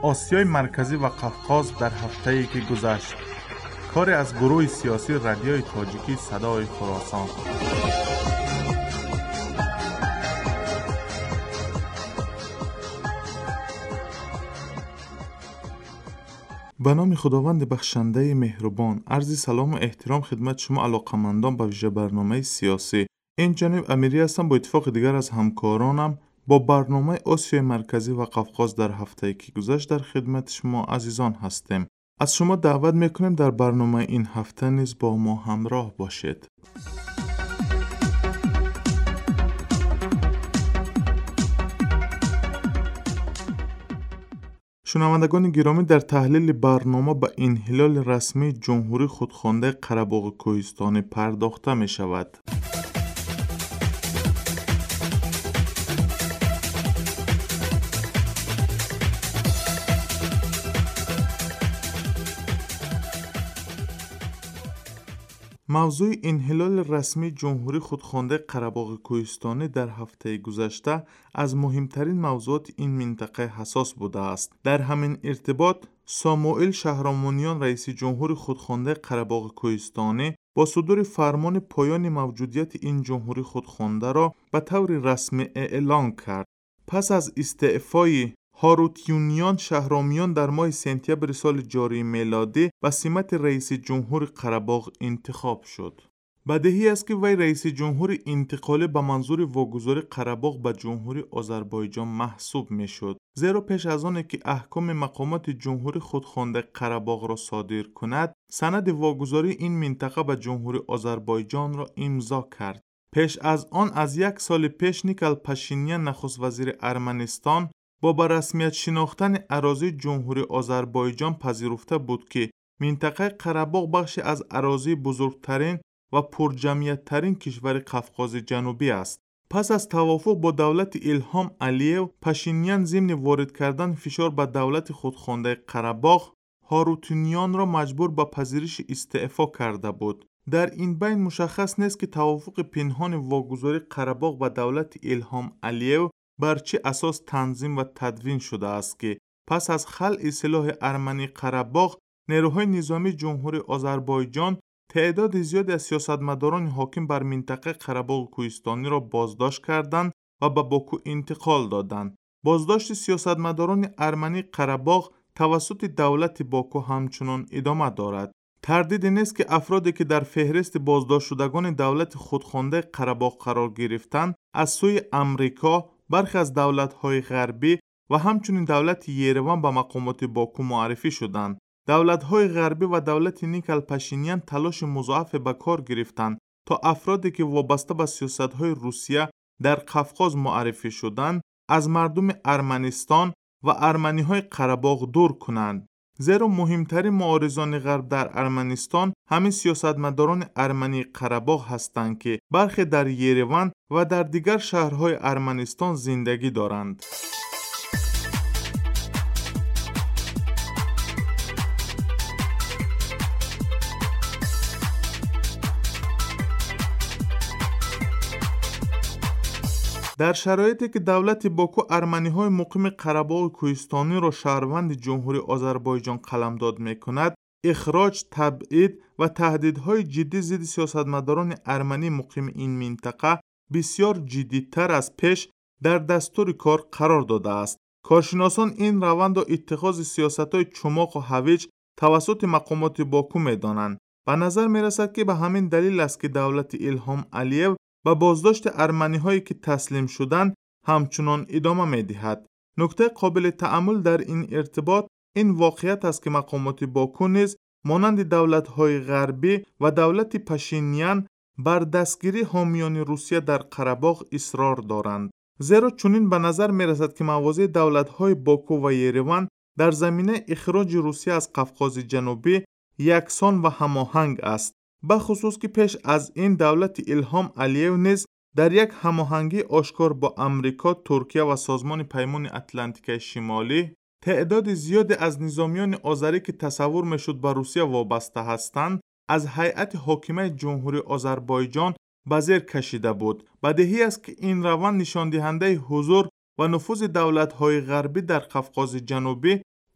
آسیای مرکزی و قفقاز در هفته‌ای که گذشت. کاری از گروه سیاسی رادیوی تاجیکی صدای خراسان. به نام خداوند بخشنده مهربان، عرض سلام و احترام خدمت شما علاقمندان به ویژه برنامه سیاسی. این جانب امیری هستم. با اتفاق دیگر از همکارانم با برنامه آسیای مرکزی و قفقاز در هفته‌ای که گذشت در خدمت شما عزیزان هستیم. از شما دعوت میکنیم در برنامه این هفته نیز با ما همراه باشید. شنوندگان گرامی، در تحلیل برنامه به انحلال رسمی جمهوری خودخوانده قره‌باغ کوهستانی پرداخته می شود. موضوع انحلال رسمی جمهوری خودخوانده قره‌باغ کوهستانی در هفته گذشته از مهمترین موضوعات این منطقه حساس بوده است. در همین ارتباط ساموئل شهرامانیان رئیس جمهور خودخوانده قره‌باغ کوهستانی با صدور فرمان پایان موجودیت این جمهوری خودخوانده را به طور رسمی اعلام کرد. پس از استعفای هاروتیونیان شهرامیان در ماه سپتامبر سال جاری میلادی به سمت رئیس جمهور قره‌باغ انتخاب شد. بدیهی است که وی رئیس جمهور انتقالی به منظور واگذاری قره‌باغ به جمهوری آذربایجان محسوب میشد، زیرا پیش از آن که احکام مقامات جمهوری خودخوانده قره‌باغ را صادر کند، سند واگذاری این منطقه به جمهوری آذربایجان را امضا کرد. پیش از آن از یک سال پیش نیکل پاشینیان نخست وزیر ارمنستان با به رسمیت شناختن اراضی جمهوری آذربایجان پذیرفته بود که منطقه قره‌باغ بخشی از اراضی بزرگترین و پرجمعیت کشور قفقاز جنوبی است. پس از توافق با دولت ایلهام علیو، پاشینیان ضمن وارد کردن فشار به دولت خودخوانده قره‌باغ، هاروتیونیان را مجبور به پذیرش استعفا کرده بود. در این بین مشخص نیست که توافق پنهان واگذاری قره‌باغ به دولت ایلهام علیو بر چه اساس تنظیم و تدوین شده است که پس از خلع سلاح ارمنی قره‌باغ، نیروهای نظامی جمهوری آذربایجان تعداد زیادی از سیاستمداران حاکم بر منطقه قره‌باغ کوهستانی را بازداشت کردند و به باکو انتقال دادند. بازداشت سیاستمداران ارمنی قره‌باغ توسط دولت باکو همچنان ادامه دارد. تردیدی نیست که افرادی که در فهرست بازداشت شدگان دولت خودخوانده قره‌باغ قرار گرفتند از سوی امریکا، برخی از دولت‌های غربی و همچنین دولت یروان به مقامات باکو معرفی شدند. دولت‌های غربی و دولت نیکل پاشینیان تلاش مضاعف به کار گرفتند تا افرادی که وابسته به سیاست‌های روسیه در قفقاز معرفی شدند از مردم ارمنستان و ارمنی‌های قره‌باغ دور کنند. زیرا مهمترین معارضان غرب در ارمنستان همین سیاستمداران ارمنی قره‌باغ هستند که برخی در یروان و در دیگر شهرهای ارمنستان زندگی دارند. در شرایطی که دولت باکو ارمنی‌های مقیم قره‌باغ کوهستانی را شهروند جمهوری آذربایجان قلمداد می‌کند، اخراج، تبعید و تهدیدهای جدی ضد سیاستمداران ارمنی مقیم این منطقه بسیار جدی‌تر از پیش در دستور کار قرار داده است. کارشناسان این روند را اتخاذ سیاست‌های چماق و هویج توسط مقامات باکو می‌دانند. به نظر می‌رسد که به همین دلیل است که دولت ایلهام علیو و بازداشت ارمنی‌هایی که تسلیم شدند همچنان ادامه می‌دهد. نکته قابل تأمل در این ارتباط این واقعیت است که مقامات باکو نیز مانند دولت‌های غربی و دولت پاشینیان بر دستگیری حامیان روسیه در قره‌باغ اصرار دارند. زیرا چنین به نظر می‌رسد که مواضع دولت‌های باکو و یروان در زمینه اخراج روسیه از قفقاز جنوبی یکسان و هماهنگ است. به خصوص که پیش از این دولت ایلهام علیو نیز در یک هماهنگی آشکار با امریکا، ترکیه و سازمان پیمان اتلانتیک شمالی تعداد زیادی از نظامیان آذری که تصور میشد به روسیه وابسته هستند از هیئت حاکمه جمهوری آذربایجان به زیر کشیده بود. بدیهی است که این روند نشان دهنده حضور و نفوذ دولت‌های غربی در قفقاز جنوبی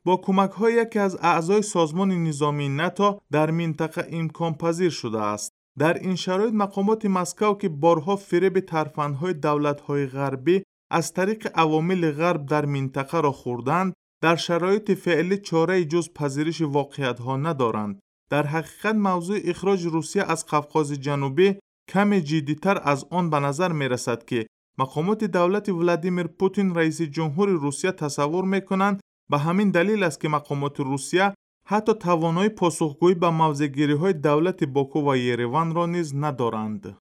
با کمک‌های یکی از اعضای سازمان نظامی ناتو در منطقه امکان پذیر شده است. در این شرایط مقامات مسکو که بارها فریب ترفندهای دولت‌های غربی از طریق عوامل غرب در منطقه را خوردند، در شرایط فعلی چاره‌ای جز پذیرش واقعیت‌ها ندارند. در حقیقت موضوع اخراج روسیه از قفقاز جنوبی کمی جدی‌تر از آن به نظر می‌رسد که مقامات دولت ولادیمیر پوتین رئیس جمهور روسیه تصور می‌کنند. به همین دلیل است که مقامات روسیه حتی توانایی پاسخگویی به موضع‌گیری‌های دولت باکو و یریوان را نیز ندارند.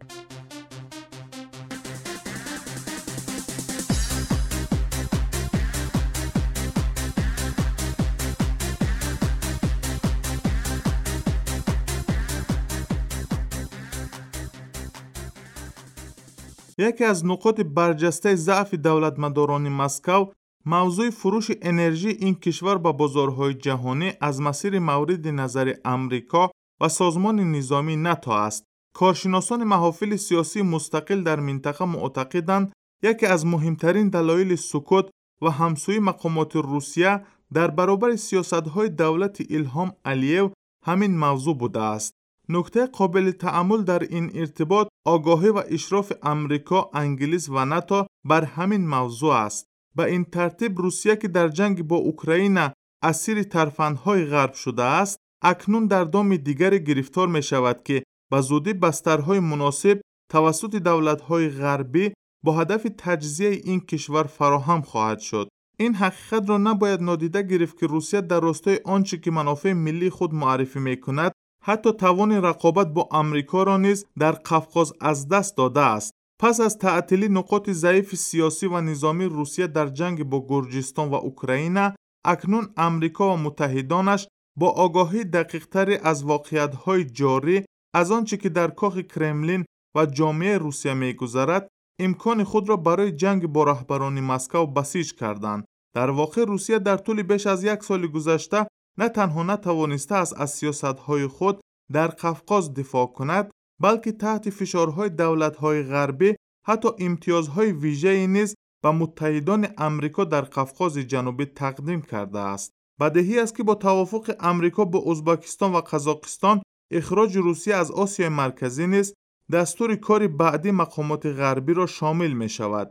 یکی از نقاط برجسته ضعف دولتمداران مسکو موضوع فروش انرژی این کشور به بازارهای جهانی از مسیر مورد نظر امریکا و سازمان نظامی ناتو است. کارشناسان محافل سیاسی مستقل در منطقه معتقدند یکی از مهمترین دلایل سکوت و همسوی مقامات روسیه در برابر سیاست‌های دولت ایلهام علیو همین موضوع بوده است. نکته قابل تأمل در این ارتباط آگاهی و اشراف امریکا، انگلیس و ناتو بر همین موضوع است. به این ترتیب روسیه که در جنگ با اوکراین اسیر ترفندهای غرب شده است، اکنون در دام دیگری گرفتار می شود که به زودی بسترهای مناسب توسط دولت‌های غربی با هدف تجزیه این کشور فراهم خواهد شد. این حقیقت را نباید نادیده گرفت که روسیه در راستای آنچه که منافع ملی خود معرفی می کند حتی توان رقابت با امریکا را نیز در قفقاز از دست داده است. پس از تعطیلی نقاط ضعیف سیاسی و نظامی روسیه در جنگ با گرجستان و اوکراین، اکنون امریکا و متحدانش با آگاهی دقیق‌تری از واقعیت‌های جاری از آنچه که در کاخ کرملین و جامعه روسیه می‌گذرد، امکان خود را برای جنگ با رهبران مسکو بسیج کردند. در واقع روسیه در طول بیش از یک سال گذشته نه تنها نتوانسته است از سیاست‌های خود در قفقاز دفاع کند، بلکه تحت فشارهای دولت‌های غربی حتی امتیازهای ویژه‌ای نیز به متحدان امریکا در قفقاز جنوبی تقدیم کرده است. بدیهی است که با توافق امریکا با ازبکستان و قزاقستان اخراج روسیه از آسیای مرکزی نیز دستور کار بعدی مقامات غربی را شامل می شود.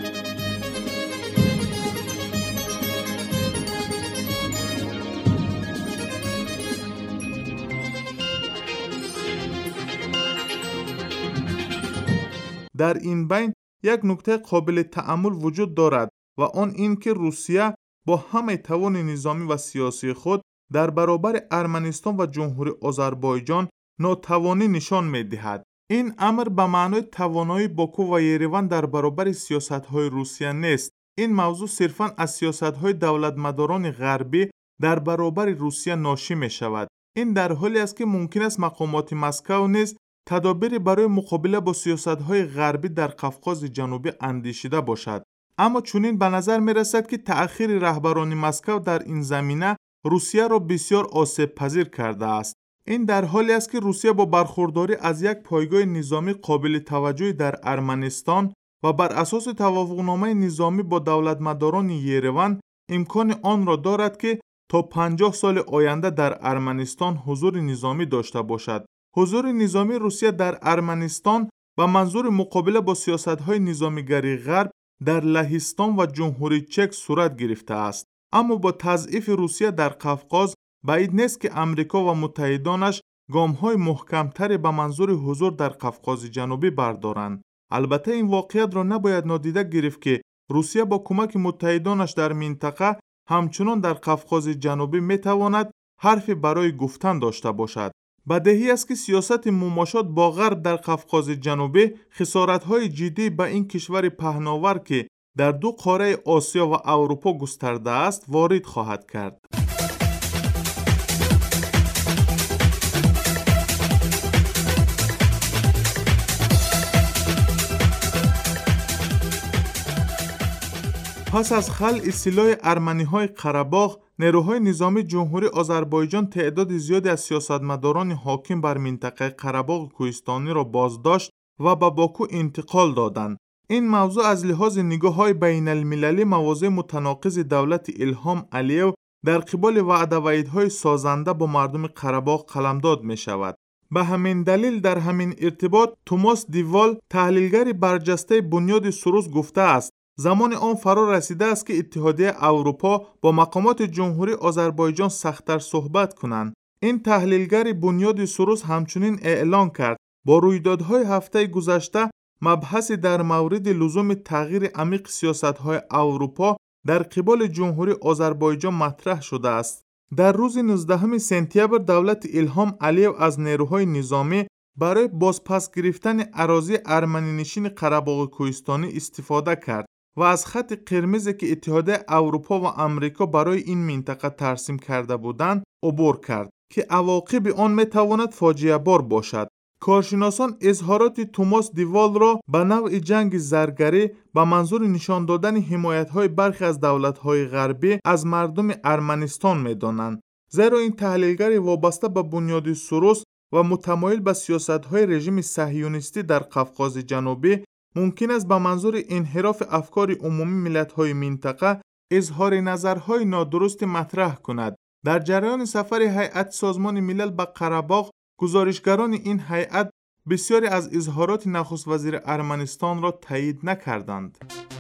در این بین یک نکته قابل تأمل وجود دارد و آن این که روسیه با همه توان نظامی و سیاسی خود در برابر ارمنستان و جمهوری آذربایجان ناتوانی نشان می‌دهد. این امر به معنای توانایی باکو و یریوان در برابر سیاست‌های روسیه نیست. این موضوع صرفاً از سیاست‌های دولتمداران غربی در برابر روسیه ناشی می‌شود. این در حالی است که ممکن است مقامات مسکو نیز تدابیری برای مقابله با سیاست‌های غربی در قفقاز جنوبی اندیشیده باشد. اما چنین به نظر می‌رسد که تأخیر رهبران مسکو در این زمینه روسیه را بسیار آسیب پذیر کرده است. این در حالی است که روسیه با برخورداری از یک پایگاه نظامی قابل توجهی در ارمنستان و بر اساس توافقنامه نظامی با دولتمداران یریوان امکان آن را دارد که تا 50 سال آینده در ارمنستان حضور نظامی داشته باشد. حضور نظامی روسیه در ارمنستان به منظور مقابله با سیاست‌های نظامیگری غرب در لهستان و جمهوری چک صورت گرفته است. اما با تضعیف روسیه در قفقاز بعید نیست که امریکا و متحدانش گام‌های محکم‌تری به منظور حضور در قفقاز جنوبی بردارند. البته این واقعیت را نباید نادیده گرفت که روسیه با کمک متحدانش در منطقه همچنان در قفقاز جنوبی می‌تواند حرفی برای گفتن داشته باشد. بدیهی است که سیاست مماشات با غرب در قفقاز جنوبی خسارت‌های جدی به این کشور پهناور که در دو قاره آسیا و اروپا گسترده است وارد خواهد کرد. پس از خلع سلاح ارمنی‌های قره‌باغ، نیروهای نظامی جمهوری آذربایجان تعداد زیادی از سیاستمداران حاکم بر منطقه قره‌باغ کوهستانی را بازداشت و به باکو انتقال دادند. این موضوع از لحاظ نگاه‌های بین‌المللی مواضع متناقض دولت ایلهام علیو در قبال وعده و وعیدهای سازنده با مردم قره‌باغ قلمداد می شود. به همین دلیل در همین ارتباط توماس دیوال تحلیلگر برجسته بنیاد سروش گفته است زمان آن فرا رسیده است که اتحادیه اروپا با مقامات جمهوری آذربایجان سخت‌تر صحبت کنند. این تحلیلگر بنیاد سروش همچنین اعلام کرد با رویدادهای هفته گذشته مبحثی در مورد لزوم تغییر عمیق سیاست‌های اروپا در قبال جمهوری آذربایجان مطرح شده است. در روز 19 سپتامبر دولت ایلهام علیو از نیروهای نظامی برای بازپس گرفتن اراضی ارمنی نشین قره‌باغ کوهستانی استفاده کرد و از خط قرمزی که اتحادیه اروپا و آمریکا برای این منطقه ترسیم کرده بودند عبور کرد که عواقب آن میتواند فاجعه بار باشد. کارشناسان اظهارات توماس دیوال را به نوع جنگ زرگری به منظور نشان دادن حمایت‌های برخی از دولت‌های غربی از مردم ارمنستان می‌دانند. زیرا این تحلیلگر وابسته به بنیاد سروش و متمایل به سیاست‌های رژیم صهیونیستی در قفقاز جنوبی ممکن است به منظور انحراف افکار عمومی ملت‌های منطقه اظهار نظرهای نادرست مطرح کند. در جریان سفر هیئت سازمان ملل به قره‌باغ گزارشگران این هیئت بسیاری از اظهارات نخست وزیر ارمنستان را تایید نکردند.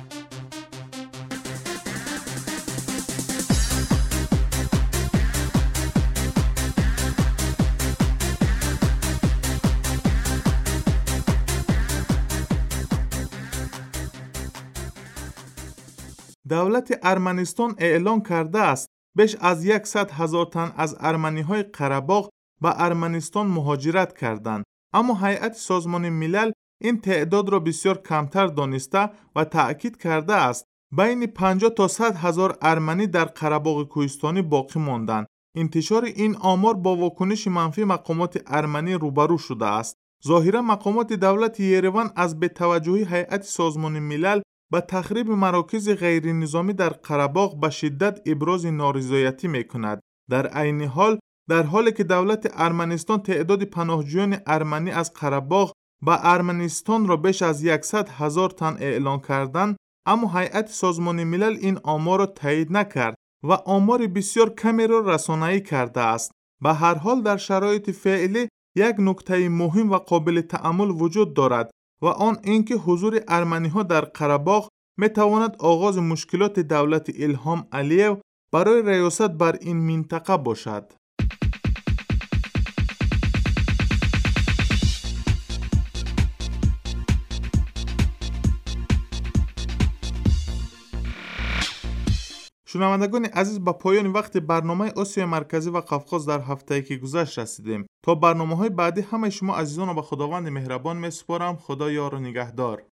دولت ارمنستان اعلام کرده است بیش از 100,000 تن از ارمنی‌های قره‌باغ به ارمنستان مهاجرت کردند، اما هیئت سازمان ملل این تعداد را بسیار کمتر دانسته و تأکید کرده است بین 50 تا 100,000 ارمنی در قره‌باغ کوهستانی باقی ماندند. انتشار این آمار با واکنش منفی مقامات ارمنی روبرو شده است. ظاهرا مقامات دولت یریوان از بی‌توجهی هیئت سازمان ملل به تخریب مراکز غیر نظامی در قره‌باغ به شدت ابراز نارضایتی می‌کند. در عین حال در حالی که دولت ارمنستان تعداد پناهجویان ارمنی از قره‌باغ به ارمنستان را بیش از 100,000 تن اعلام کردند، اما هیئت سازمان ملل این آمار را تایید نکرد و آمار بسیار کمی را رسانه‌ای کرده است. به هر حال در شرایط فعلی یک نکته مهم و قابل تأمل وجود دارد و آن اینکه حضور ارمنی‌ها در قره‌باغ می‌تواند آغاز مشکلات دولت ایلهام علیو برای ریاست بر این منطقه باشد. شنوندگان عزیز، به پایان وقت برنامه آسیا مرکزی و قفقاز در هفته‌ای که گذشت رسیدیم. تا برنامه‌های بعدی همه شما عزیزان را به خداوند مهربان می‌سپارم. خدا یار و نگهدار.